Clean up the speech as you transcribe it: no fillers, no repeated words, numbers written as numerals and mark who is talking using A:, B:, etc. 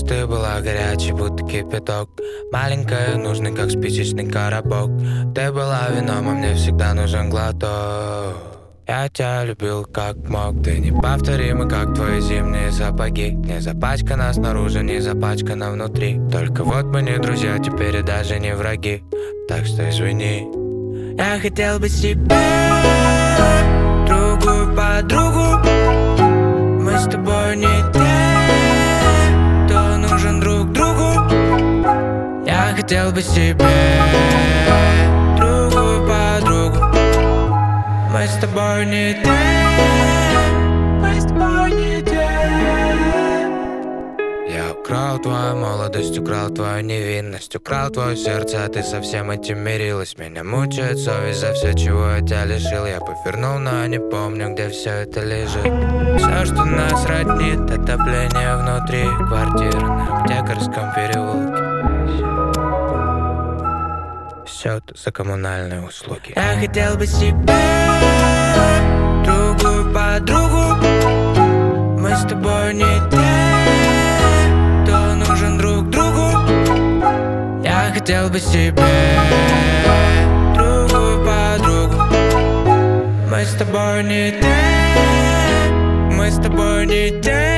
A: ты была горячей, будто кипяток. Маленькая, нужный, как спичечный коробок. Ты была вином, а мне всегда нужен глоток. Я тебя любил как мог, ты неповторимый, как твои зимние сапоги. Не запачкана снаружи, не запачкана внутри. Только вот мы не друзья, теперь и даже не враги. Так что извини. Я хотел бы себе другую подругу. Мы с тобой не те, кто нужен друг другу. Я хотел бы себе другую подругу. Мы с тобой не те, мы с тобой не те. Я украл твою молодость, украл твою невинность, украл твое сердце, а ты со всем этим мирилась. Меня мучает совесть за все, чего я тебя лишил. Я повернул, но не помню, где все это лежит. Все, что нас роднит, отопление внутри квартиры на Аптекарском переулке. Счет за коммунальные услуги. Я хотел бы себе другую подругу. Мы с тобой не те, кто нужен друг другу. Я хотел бы себе другую подругу. Мы с тобой не те, мы с тобой не те.